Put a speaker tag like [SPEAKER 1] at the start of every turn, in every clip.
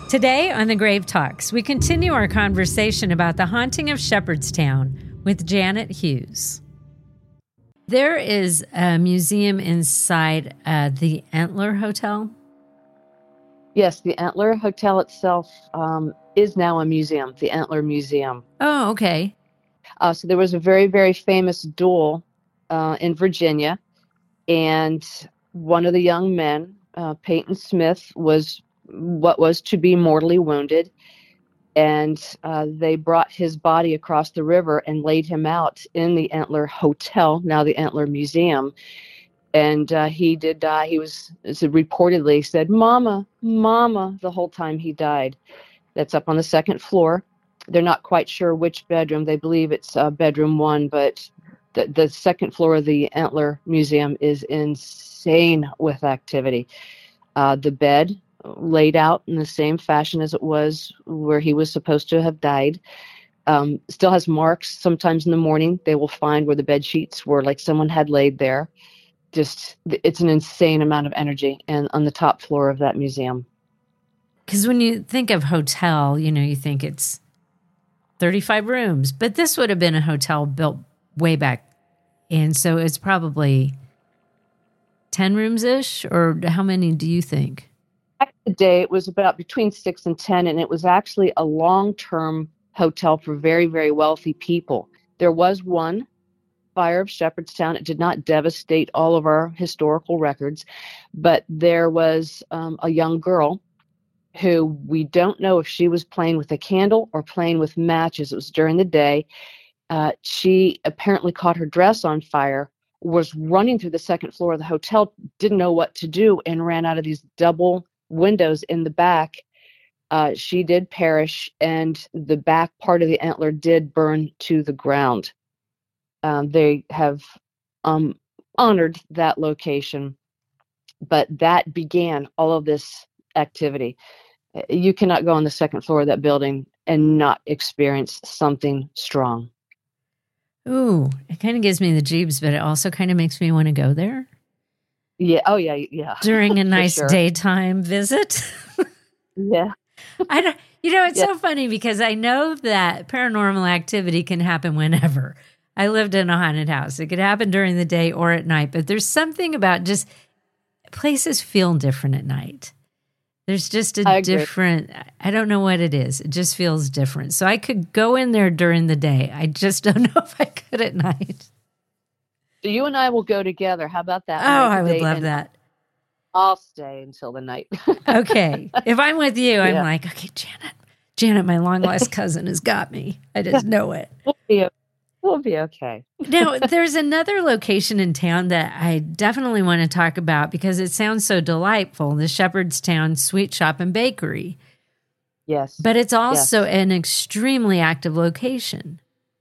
[SPEAKER 1] Today on The Grave Talks, we continue our conversation about the haunting of Shepherdstown with Janet Hughes. There is a museum inside the Antler Hotel.
[SPEAKER 2] Yes, the Antler Hotel itself is now a museum, the Antler Museum.
[SPEAKER 1] Oh, okay.
[SPEAKER 2] So there was a very, very famous duel in Virginia, and one of the young men, Peyton Smith, was what was to be mortally wounded, and they brought his body across the river and laid him out in the Antler Hotel, now the Antler Museum. And he did die. He was reportedly said, "Mama, Mama," the whole time he died. That's up on the second floor. They're not quite sure which bedroom. They believe it's bedroom 1, but the second floor of the Antler Museum is insane with activity. The bed laid out in the same fashion as it was where he was supposed to have died. Still has marks. Sometimes in the morning, they will find where the bed sheets were like someone had laid there. Just, it's an insane amount of energy and on the top floor of that museum.
[SPEAKER 1] Because when you think of hotel, you think it's 35 rooms, but this would have been a hotel built way back. And so it's probably 10 rooms-ish, or how many do you think?
[SPEAKER 2] Back in the day, it was about between 6 and 10, and it was actually a long-term hotel for very, very wealthy people. There was one fire of Shepherdstown. It did not devastate all of our historical records, but there was a young girl who we don't know if she was playing with a candle or playing with matches. It was during the day. She apparently caught her dress on fire, was running through the second floor of the hotel, didn't know what to do, and ran out of these double windows in the back. She did perish, and the back part of the Antler did burn to the ground. They have honored that location, but that began all of this activity. You cannot go on the second floor of that building and not experience something strong.
[SPEAKER 1] Ooh, it kind of gives me the jeebs, but it also kind of makes me want to go there.
[SPEAKER 2] Yeah. Oh, yeah.
[SPEAKER 1] During a nice daytime visit.
[SPEAKER 2] Yeah.
[SPEAKER 1] It's so funny because I know that paranormal activity can happen whenever. I lived in a haunted house. It could happen during the day or at night, but there's something about just places feel different at night. There's just a different, I don't know what it is. It just feels different. So I could go in there during the day. I just don't know if I could at night.
[SPEAKER 2] So you and I will go together. How about that?
[SPEAKER 1] Oh, I would love that.
[SPEAKER 2] I'll stay until the night.
[SPEAKER 1] Okay. If I'm with you, I'm like, okay, Janet, my long lost cousin has got me. I just know it.
[SPEAKER 2] We'll be okay.
[SPEAKER 1] Now, there's another location in town that I definitely want to talk about because it sounds so delightful, the Shepherdstown Sweet Shop and Bakery.
[SPEAKER 2] Yes.
[SPEAKER 1] But it's also an extremely active location.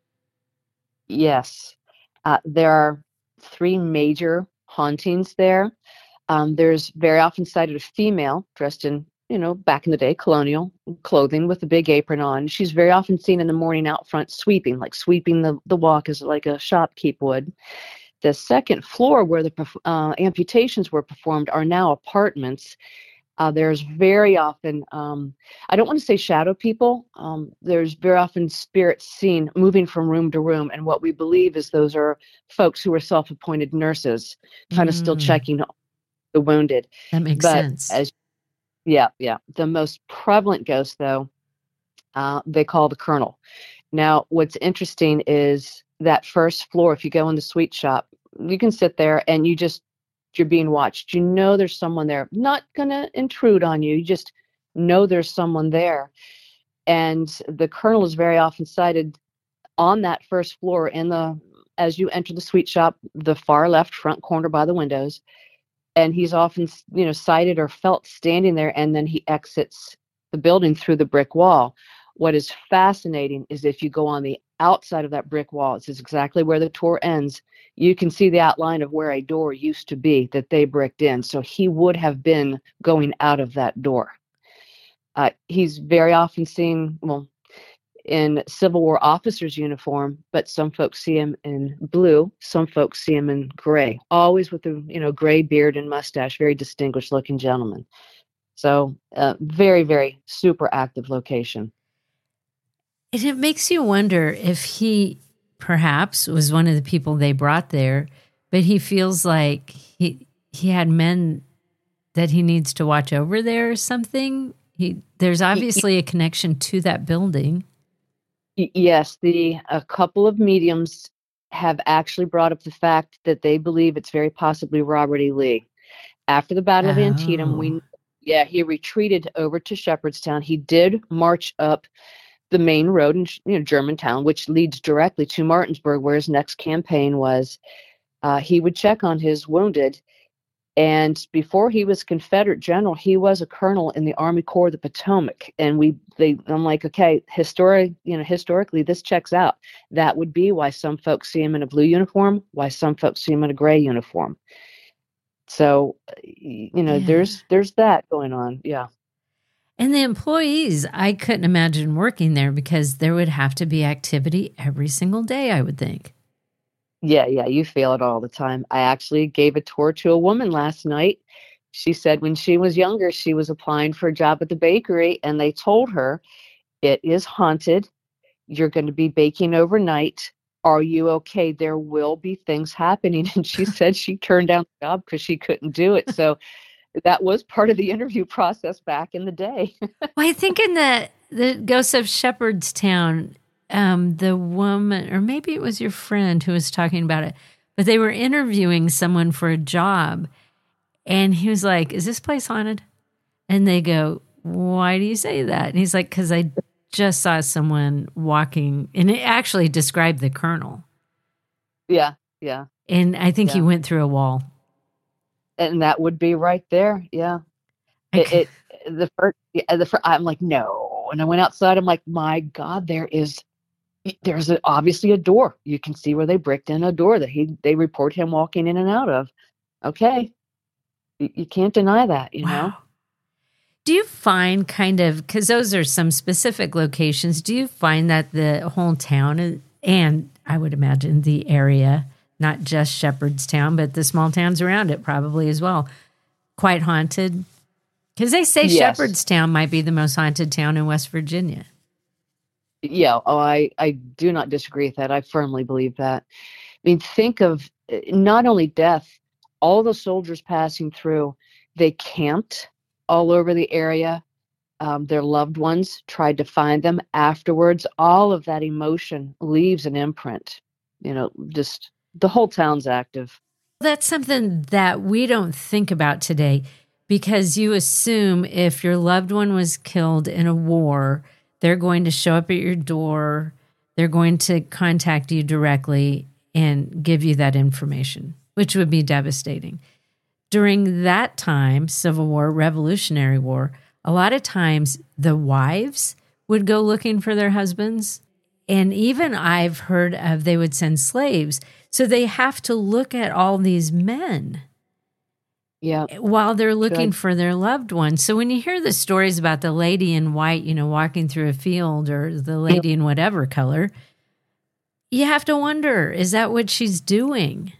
[SPEAKER 2] Yes. There are 3 major hauntings there. There's very often cited a female dressed in, back in the day, colonial clothing with a big apron on. She's very often seen in the morning out front sweeping the walk as like a shopkeep would. The second floor where the amputations were performed are now apartments. There's very often, I don't want to say shadow people. There's very often spirits seen moving from room to room. And what we believe is those are folks who are self-appointed nurses, kind of still checking the wounded.
[SPEAKER 1] That makes sense.
[SPEAKER 2] Yeah. The most prevalent ghost, though, they call the Colonel. Now, what's interesting is that first floor, if you go in the sweet shop, you can sit there and you're being watched. You know there's someone there. Not going to intrude on you. You just know there's someone there. And the Colonel is very often sighted on that first floor as you enter the sweet shop, the far left front corner by the windows. And he's often, sighted or felt standing there, and then he exits the building through the brick wall. What is fascinating is if you go on the outside of that brick wall, this is exactly where the tour ends, you can see the outline of where a door used to be that they bricked in. So he would have been going out of that door. He's very often seen, in Civil War officer's uniform, but some folks see him in blue, some folks see him in gray, always with a gray beard and mustache, very distinguished looking gentleman. So very, very super active location.
[SPEAKER 1] And it makes you wonder if he perhaps was one of the people they brought there, but he feels like he had men that he needs to watch over there or something. There's obviously a connection to that building.
[SPEAKER 2] Yes, a couple of mediums have actually brought up the fact that they believe it's very possibly Robert E. Lee. After the Battle of Antietam, he retreated over to Shepherdstown. He did march up the main road in Germantown, which leads directly to Martinsburg, where his next campaign was. He would check on his wounded. And before he was Confederate general, he was a colonel in the Army Corps of the Potomac. And I'm like, okay, historically, this checks out. That would be why some folks see him in a blue uniform, why some folks see him in a gray uniform. So, there's that going on. Yeah.
[SPEAKER 1] And the employees, I couldn't imagine working there because there would have to be activity every single day, I would think.
[SPEAKER 2] Yeah, you feel it all the time. I actually gave a tour to a woman last night. She said when she was younger, she was applying for a job at the bakery, and they told her, it is haunted. You're going to be baking overnight. Are you okay? There will be things happening. And she said she turned down the job because she couldn't do it. So that was part of the interview process back in the day.
[SPEAKER 1] Well, I think in the Ghosts of Shepherdstown, the woman, or maybe it was your friend who was talking about it, but they were interviewing someone for a job, and he was like, "Is this place haunted?" And they go, "Why do you say that?" And he's like, "Because I just saw someone walking," and it actually described the colonel.
[SPEAKER 2] Yeah.
[SPEAKER 1] And I think he went through a wall.
[SPEAKER 2] And that would be right there. Yeah. I'm like, no. And I went outside. I'm like, my God, there's obviously a door. You can see where they bricked in a door that they report him walking in and out of. Okay. You can't deny that, know?
[SPEAKER 1] Do you find because those are some specific locations, do you find that the whole town, and I would imagine the area, not just Shepherdstown, but the small towns around it probably as well, quite haunted? Because they say yes. Shepherdstown might be the most haunted town in West Virginia.
[SPEAKER 2] Yeah, I do not disagree with that. I firmly believe that. I mean, think of not only death, all the soldiers passing through, they camped all over the area. Their loved ones tried to find them afterwards. All of that emotion leaves an imprint. Just the whole town's active.
[SPEAKER 1] That's something that we don't think about today, because you assume if your loved one was killed in a war, they're going to show up at your door, they're going to contact you directly and give you that information, which would be devastating. During that time, Civil War, Revolutionary War, a lot of times the wives would go looking for their husbands. And even I've heard of they would send slaves. So they have to look at all these men while they're looking for their loved ones. So when you hear the stories about the lady in white, walking through a field, or the lady in whatever color, you have to wonder, is that what she's doing?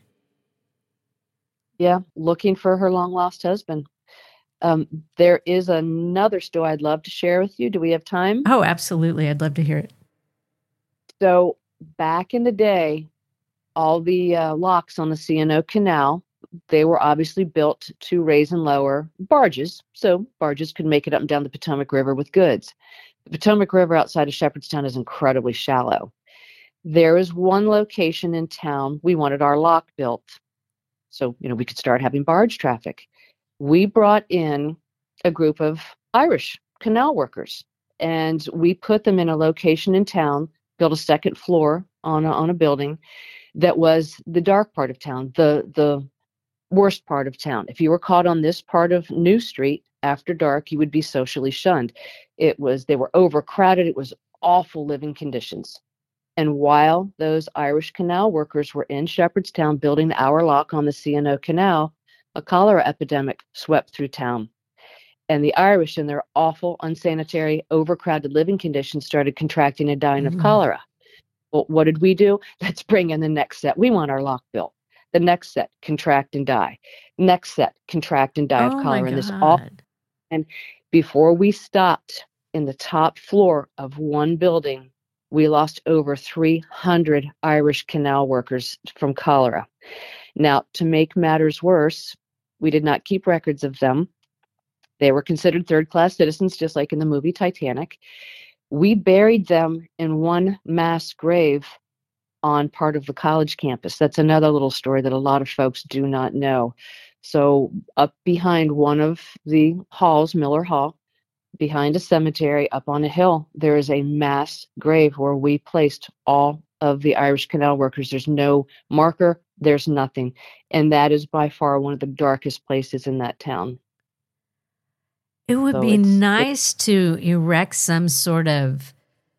[SPEAKER 2] Yeah, looking for her long-lost husband. There is another story I'd love to share with you. Do we have time?
[SPEAKER 1] Oh, absolutely. I'd love to hear it.
[SPEAKER 2] So back in the day, all the locks on the C&O Canal, they were obviously built to raise and lower barges, so barges could make it up and down the Potomac River with goods. The Potomac River outside of Shepherdstown is incredibly shallow. There is one location in town we wanted our lock built, so we could start having barge traffic. We brought in a group of Irish canal workers, and we put them in a location in town, built a second floor on a building that was the dark part of town, the worst part of town. If you were caught on this part of New Street after dark, you would be socially shunned. They were overcrowded. It was awful living conditions. And while those Irish canal workers were in Shepherdstown building our lock on the C&O Canal, a cholera epidemic swept through town. And the Irish, in their awful, unsanitary, overcrowded living conditions, started contracting and dying of cholera. Well, what did we do? Let's bring in the next set. We want our lock built. The next set, contract and die. Next set, contract and die of cholera. And this all, and Before we stopped in the top floor of one building, we lost over 300 Irish canal workers from cholera. Now, to make matters worse, we did not keep records of them. They were considered third-class citizens, just like in the movie Titanic. We buried them in one mass grave on part of the college campus. That's another little story that a lot of folks do not know. So up behind one of the halls, Miller Hall, behind a cemetery up on a hill, there is a mass grave where we placed all of the Irish canal workers. There's no marker, there's nothing. And that is by far one of the darkest places in that town.
[SPEAKER 1] It would be nice to erect some sort of,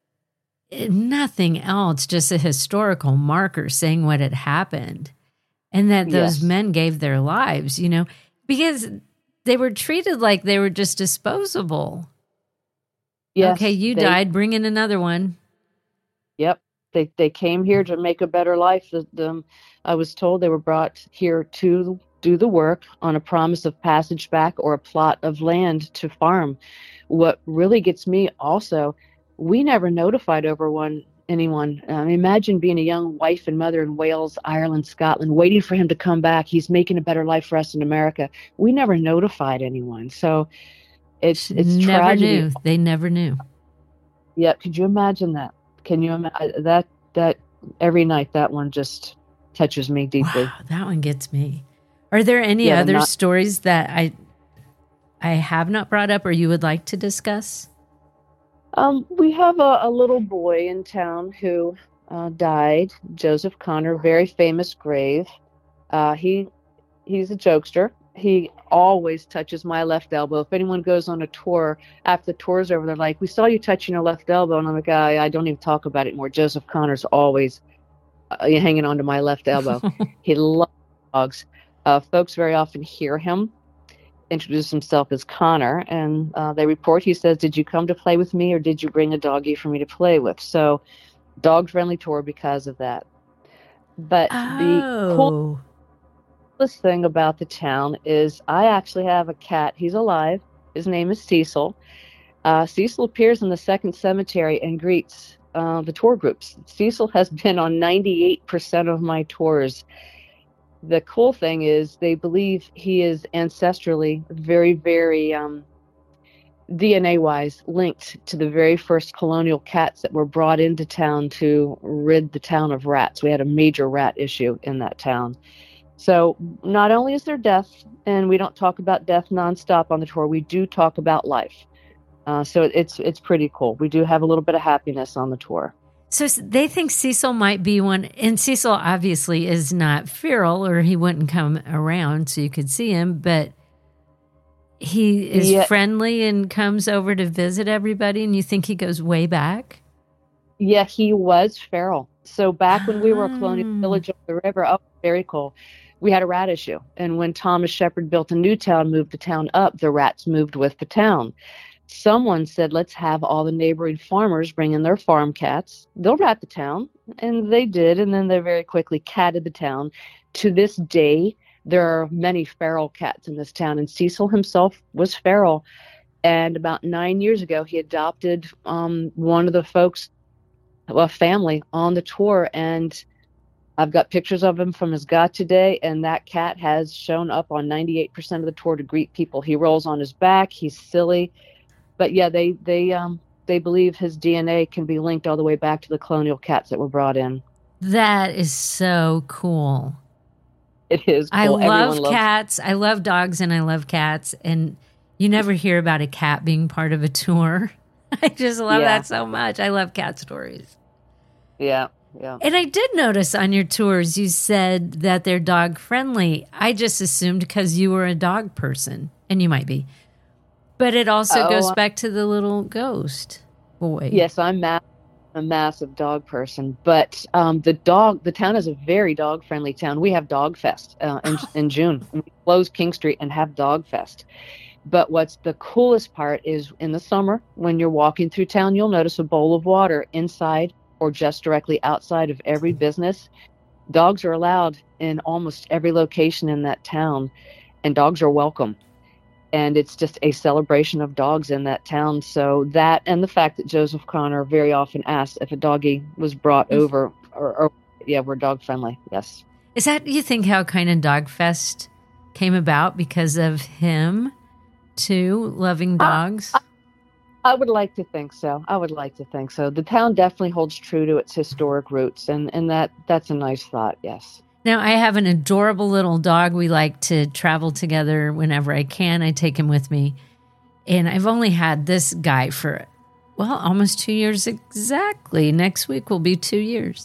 [SPEAKER 1] nothing else, just a historical marker saying what had happened and that those men gave their lives, you know, because they were treated like they were just disposable. Yes, okay, you died, bring in another one.
[SPEAKER 2] Yep. They came here to make a better life. I was told they were brought here to do the work on a promise of passage back or a plot of land to farm. What really gets me also, we never notified anyone. Imagine being a young wife and mother in Wales, Ireland, Scotland, waiting for him to come back. He's making a better life for us in America. We never notified anyone. So it's
[SPEAKER 1] never
[SPEAKER 2] tragedy.
[SPEAKER 1] Knew. They never knew.
[SPEAKER 2] Yeah. Could you imagine that? Can you imagine that every night, that one just touches me deeply.
[SPEAKER 1] Wow, that one gets me. Are there any other stories that I have not brought up or you would like to discuss?
[SPEAKER 2] We have a little boy in town who died, Joseph Connor, very famous grave. He's a jokester. He always touches my left elbow. If anyone goes on a tour, after the tour's over, they're like, we saw you touching your left elbow. And I'm like, I don't even talk about it anymore. Joseph Connor's always hanging on to my left elbow. He loves dogs. Folks very often hear him introduce himself as Connor, and they report, he says, did you come to play with me or did you bring a doggie for me to play with? So dog-friendly tour because of that. But the coolest thing about the town is I actually have a cat. He's alive. His name is Cecil. Cecil appears in the second cemetery and greets the tour groups. Cecil has been on 98% of my tours. The cool thing is they believe he is ancestrally very, very DNA-wise linked to the very first colonial cats that were brought into town to rid the town of rats. We had a major rat issue in that town. So not only is there death, and we don't talk about death nonstop on the tour, we do talk about life. So it's pretty cool. We do have a little bit of happiness on the tour.
[SPEAKER 1] So they think Cecil might be one, and Cecil obviously is not feral or he wouldn't come around so you could see him, but he is friendly and comes over to visit everybody, and you think he goes way back?
[SPEAKER 2] Yeah, he was feral. So back when we were a colonial village up the river, very cool, we had a rat issue. And when Thomas Shepard built a new town, moved the town up, the rats moved with the town. Someone said, let's have all the neighboring farmers bring in their farm cats. They'll rat the town. And they did. And then they very quickly catted the town. To this day, there are many feral cats in this town. And Cecil himself was feral. And about 9 years ago, he adopted one of the folks, a family on the tour. And I've got pictures of him from his got today. And that cat has shown up on 98% of the tour to greet people. He rolls on his back. He's silly. But yeah, they believe his DNA can be linked all the way back to the colonial cats that were brought in.
[SPEAKER 1] That is so cool.
[SPEAKER 2] It is cool.
[SPEAKER 1] I love cats. I love dogs and I love cats. And you never hear about a cat being part of a tour. I just love that so much. I love cat stories.
[SPEAKER 2] Yeah, yeah.
[SPEAKER 1] And I did notice on your tours you said that they're dog friendly. I just assumed because you were a dog person, and you might be. But it also goes back to the little ghost boy.
[SPEAKER 2] Yes, I'm a massive dog person. But the town is a very dog-friendly town. We have Dog Fest in June. We close King Street and have Dog Fest. But what's the coolest part is in the summer, when you're walking through town, you'll notice a bowl of water inside or just directly outside of every business. Dogs are allowed in almost every location in that town, and dogs are welcome. and it's just a celebration of dogs in that town. So that, and the fact that Joseph Connor very often asked if a doggy was brought over, or yeah, we're dog friendly. Yes.
[SPEAKER 1] Is that, you think, how kind of Dog Fest came about because of him too, loving dogs?
[SPEAKER 2] I would like to think so. I would like to think so. The town definitely holds true to its historic roots, and that's a nice thought. Yes.
[SPEAKER 1] Now, I have an adorable little dog. We like to travel together whenever I can. I take him with me. And I've only had this guy for, well, almost 2 years exactly. Next week will be 2 years.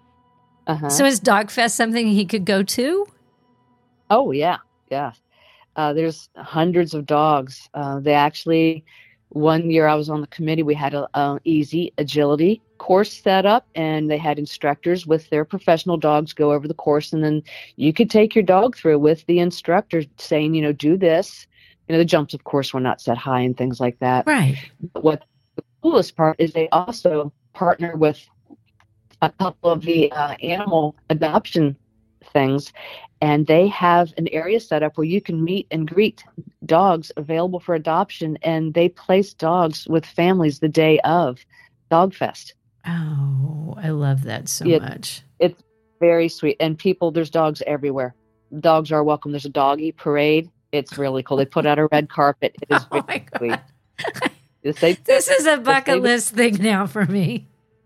[SPEAKER 1] So is Dog Fest something he could go to?
[SPEAKER 2] Oh, yeah. Yeah. There's hundreds of dogs. They actually, one year I was on the committee, we had a easy agility course set up, and they had instructors with their professional dogs go over the course, and then you could take your dog through with the instructor saying, do this. The jumps, of course, were not set high and things like that.
[SPEAKER 1] Right.
[SPEAKER 2] But what the coolest part is, they also partner with a couple of the animal adoption things, and they have an area set up where you can meet and greet dogs available for adoption, and they place dogs with families the day of Dog Fest.
[SPEAKER 1] Oh, I love that so much.
[SPEAKER 2] It's very sweet. And there's dogs everywhere. Dogs are welcome. There's a doggy parade. It's really cool. They put out a red carpet. It is very sweet.
[SPEAKER 1] This is a bucket list thing now for me.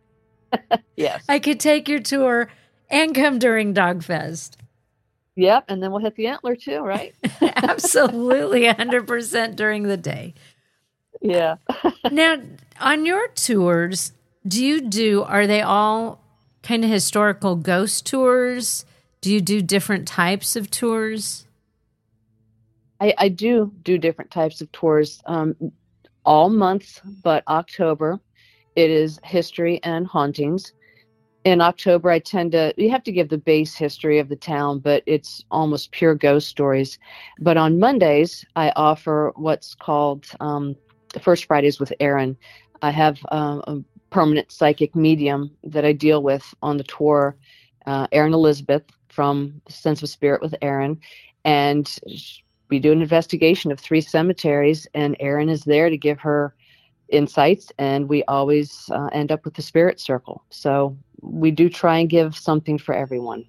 [SPEAKER 2] Yes.
[SPEAKER 1] I could take your tour and come during Dog Fest.
[SPEAKER 2] Yep. And then we'll hit the antler too, right?
[SPEAKER 1] Absolutely. 100% during the day.
[SPEAKER 2] Yeah.
[SPEAKER 1] Now, on your tours, are they all kind of historical ghost tours? Do you do different types of tours?
[SPEAKER 2] I do different types of tours all months, but October, it is history and hauntings. In October, you have to give the base history of the town, but it's almost pure ghost stories. But on Mondays, I offer what's called the First Fridays with Erin. I have a permanent psychic medium that I deal with on the tour, Erin Elizabeth from Sense of Spirit with Erin. And we do an investigation of 3 cemeteries, and Erin is there to give her insights, and we always end up with the spirit circle. So we do try and give something for everyone.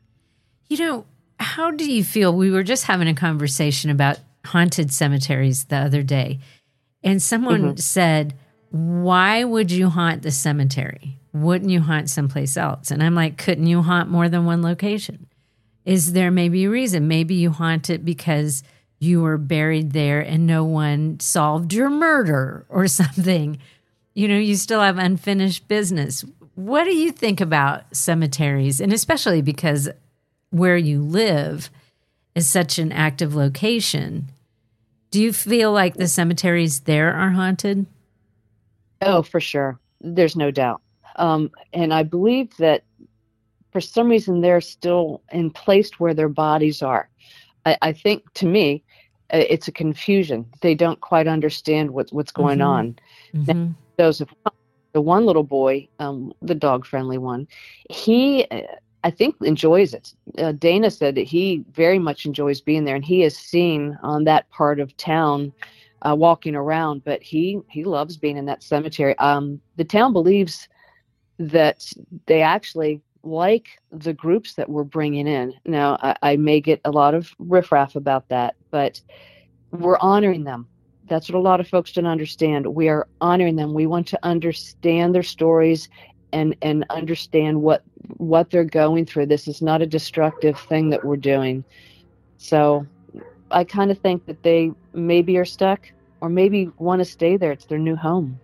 [SPEAKER 1] How do you feel? We were just having a conversation about haunted cemeteries the other day, and someone said, why would you haunt the cemetery? Wouldn't you haunt someplace else? And I'm like, couldn't you haunt more than one location? Is there maybe a reason? Maybe you haunt it because you were buried there and no one solved your murder or something. You still have unfinished business. What do you think about cemeteries? And especially because where you live is such an active location. Do you feel like the cemeteries there are haunted?
[SPEAKER 2] Oh, for sure. There's no doubt. And I believe that for some reason they're still in place where their bodies are. I think, to me, it's a confusion. They don't quite understand what's going on. Now, Joseph, the one little boy, the dog-friendly one, he, I think, enjoys it. Dana said that he very much enjoys being there, and he is seen on that part of town walking around, but he loves being in that cemetery. The town believes that they actually like the groups that we're bringing in. Now, I may get a lot of riffraff about that, but we're honoring them. That's what a lot of folks don't understand. We are honoring them. We want to understand their stories and understand what they're going through. This is not a destructive thing that we're doing. So I kind of think that they maybe are stuck or maybe want to stay there. It's their new home.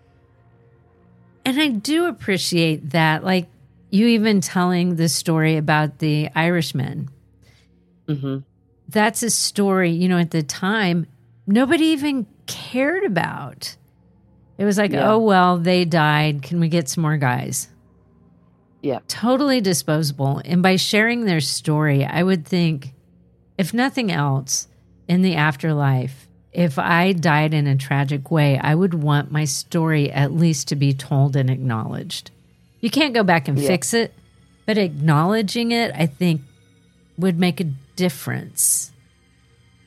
[SPEAKER 1] And I do appreciate that. Like you even telling the story about the Irishmen.
[SPEAKER 2] Mm-hmm.
[SPEAKER 1] That's a story, at the time, nobody even cared about. It was like, oh, well, they died. Can we get some more guys?
[SPEAKER 2] Yeah.
[SPEAKER 1] Totally disposable. And by sharing their story, I would think, if nothing else, in the afterlife, if I died in a tragic way, I would want my story at least to be told and acknowledged. You can't go back and fix it, but acknowledging it, I think, would make a difference.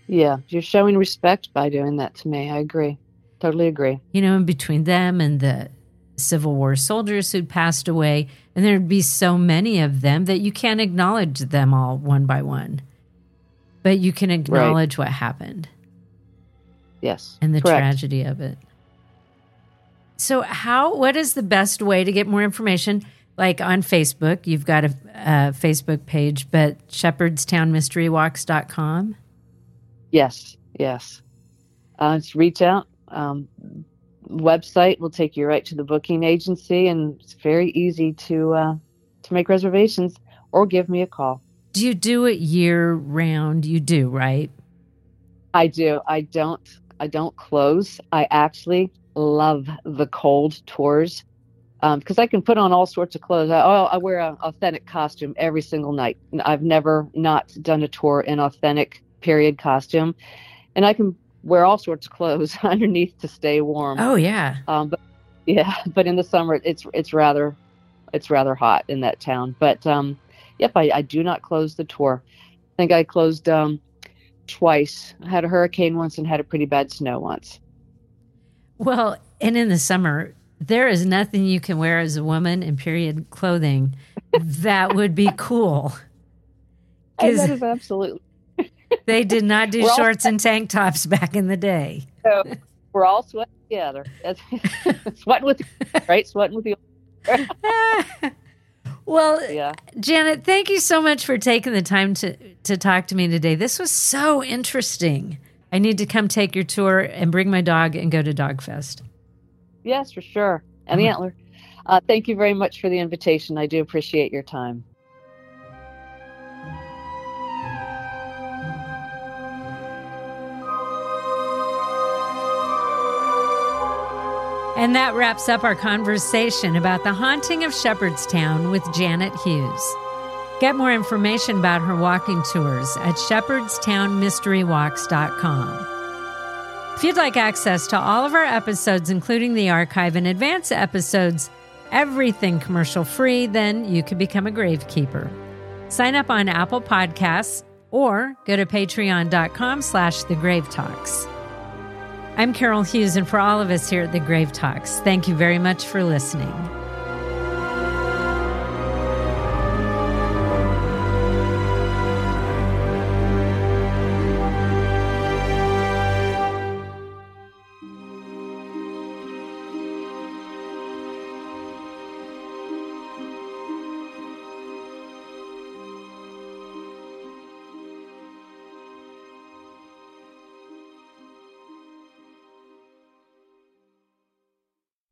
[SPEAKER 2] Yeah, you're showing respect by doing that to me. I agree. Totally agree.
[SPEAKER 1] You know, in between them and the Civil War soldiers who'd passed away, and there'd be so many of them that you can't acknowledge them all one by one. But you can acknowledge what happened.
[SPEAKER 2] Yes.
[SPEAKER 1] And the
[SPEAKER 2] correct.
[SPEAKER 1] tragedy of it. So what is the best way to get more information? Like on Facebook, you've got a Facebook page, but shepherdstownmysterywalks.com?
[SPEAKER 2] Yes. Just reach out. Website will take you right to the booking agency, and it's very easy to make reservations or give me a call.
[SPEAKER 1] Do you do it year round? You do, right?
[SPEAKER 2] I do. I don't close. I actually love the cold tours because I can put on all sorts of clothes. I wear an authentic costume every single night. I've never not done a tour in authentic period costume, and I can wear all sorts of clothes underneath to stay warm.
[SPEAKER 1] Oh yeah.
[SPEAKER 2] But in the summer it's rather hot in that town. But yep, I do not close the tour. I think I closed twice. I had a hurricane once and had a pretty bad snow once.
[SPEAKER 1] Well, and in the summer, there is nothing you can wear as a woman in period clothing that would be cool.
[SPEAKER 2] That is absolutely.
[SPEAKER 1] They did not do shorts and tank tops back in the day.
[SPEAKER 2] So we're all sweating together. Sweating with you.
[SPEAKER 1] Well,
[SPEAKER 2] yeah.
[SPEAKER 1] Janet, thank you so much for taking the time to talk to me today. This was so interesting. I need to come take your tour and bring my dog and go to Dog Fest.
[SPEAKER 2] Yes, for sure. And the Antler. Thank you very much for the invitation. I do appreciate your time.
[SPEAKER 1] And that wraps up our conversation about the haunting of Shepherdstown with Janet Hughes. Get more information about her walking tours at shepherdstownmysterywalks.com. If you'd like access to all of our episodes, including the archive and advance episodes, everything commercial free, then you can become a gravekeeper. Sign up on Apple Podcasts or go to patreon.com/thegravetalks. I'm Carol Hughes, and for all of us here at The Grave Talks, thank you very much for listening.